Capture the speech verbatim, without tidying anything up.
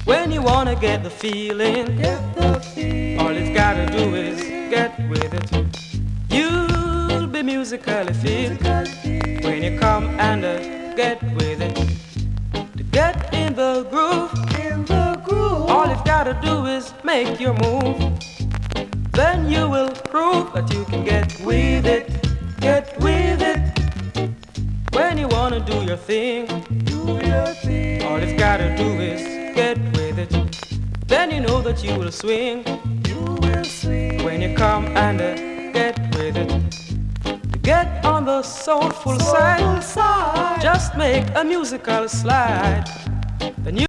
When you wanna get the feeling, Get the feeling. all it's gotta do is get with it. You'll be musically fit when you come and uh, get with it. To get in the groove, In the groove. all you've gotta do is make your move. Then you will prove that you can get with it, get with it. When you wanna do your thing, Do your thing. all you've gotta do is get with it. Then you know that you will swing You will swing. when you come and uh, get with it. To get on the soulful Soulful side, side. just make a musical slide.